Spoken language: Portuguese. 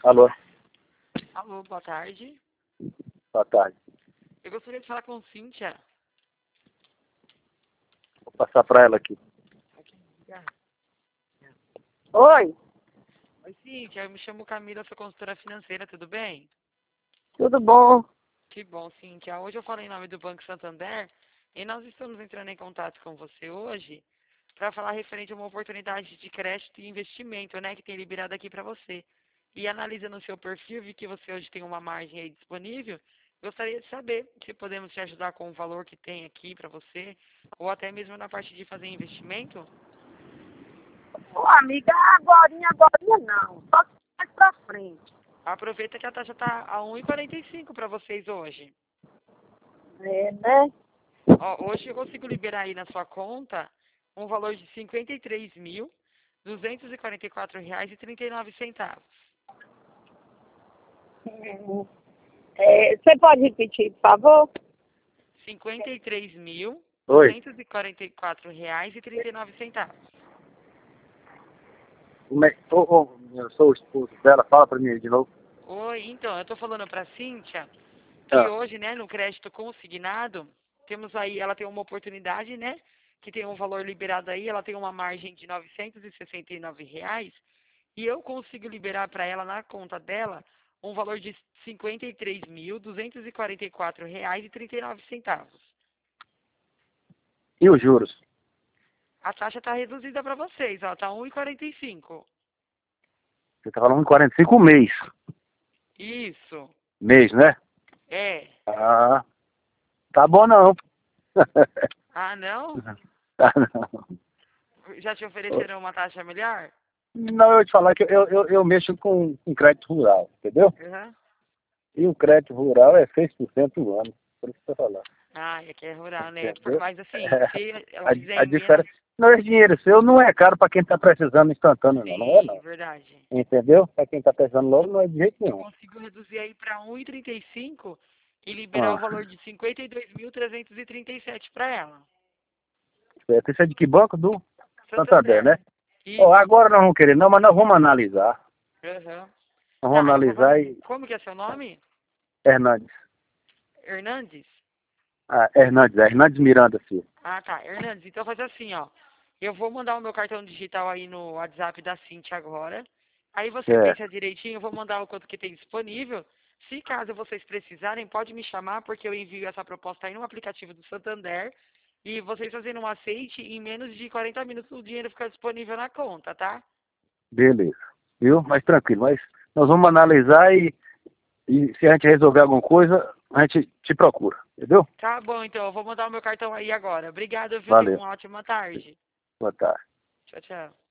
Alô, Alô, boa tarde. boa tarde. Eu gostaria de falar com Cíntia. Vou passar para ela aqui. Oi, Oi, Cíntia, eu me chamo Camila, sou consultora financeira, tudo bem? tudo bom? Que bom, Cíntia. Hoje eu falo em nome do Banco Santander e nós estamos entrando em contato com você hoje para falar referente a uma oportunidade de crédito e investimento, né, que tem liberado aqui para você. E analisando o seu perfil, vi que você hoje tem uma margem aí disponível. Gostaria de saber se podemos te ajudar com o valor que tem aqui para você, ou até mesmo na parte de fazer investimento. Ô, amiga, agorinha não. Só mais pra frente. Aproveita que a taxa está a 1,45 para vocês hoje. É, né? Ó, hoje eu consigo liberar aí na sua conta um valor de R$ 53.244,39. Você pode repetir, por favor? R$ 53 mil Oi. duzentos e quarenta e quatro reais e 39 centavos. Eu sou o esposo dela, fala para mim aí de novo. Oi, então, eu estou falando para a Cíntia que Ah, hoje, né, no crédito consignado, temos aí, ela tem uma oportunidade, né, que tem um valor liberado aí, ela tem uma margem de R$ 969 e eu consigo liberar para ela na conta dela um valor de R$ 53.244,39. e os juros? A taxa está reduzida para vocês, ó, tá 1,45. Você está falando 45 o mês. Isso, Mês, né? é. Ah, tá bom não. Ah, não? Tá não. Já te ofereceram uma taxa melhor? Não, eu ia te falar que eu mexo com crédito rural, entendeu? Uhum. E o crédito rural é 6% o ano. Por isso que eu tô falando. Ah, é que é rural, né? Entendeu? Mas assim, se ela A, fizer a em menos. diferença. Não, esse dinheiro seu não é caro para quem está precisando instantâneo, não. Não é Sim, não. verdade. Entendeu? Para quem está precisando logo, não é de jeito Eu nenhum. consigo reduzir aí para 1,35 e liberar o Ah, valor de 52.337 para ela. certo. Isso é de que banco? Do Santander, né? Santander. Ó, Isso. agora nós vamos querer, não, mas nós vamos analisar. Uhum. Nós vamos Tá, eu vou analisar fazer. e. Como que é seu nome? Hernandes. Hernandes? Ah, Hernandes Miranda, filho. Ah, tá. Hernandes, então faz assim, ó. Eu vou mandar o meu cartão digital aí no WhatsApp da Cintia agora. Aí você Certo. pensa direitinho, eu vou mandar o quanto que tem disponível. Se caso vocês precisarem, pode me chamar, porque eu envio essa proposta aí no aplicativo do Santander. E vocês fazendo um aceite, em menos de 40 minutos o dinheiro fica disponível na conta, tá? Beleza. Viu? Mas tranquilo. Mas nós vamos analisar e se a gente resolver alguma coisa, a gente te procura. Entendeu? Tá bom, então. Eu vou mandar o meu cartão aí agora. Obrigado, viu? Tenha Valeu. uma ótima tarde. Boa tarde. Tchau, tchau.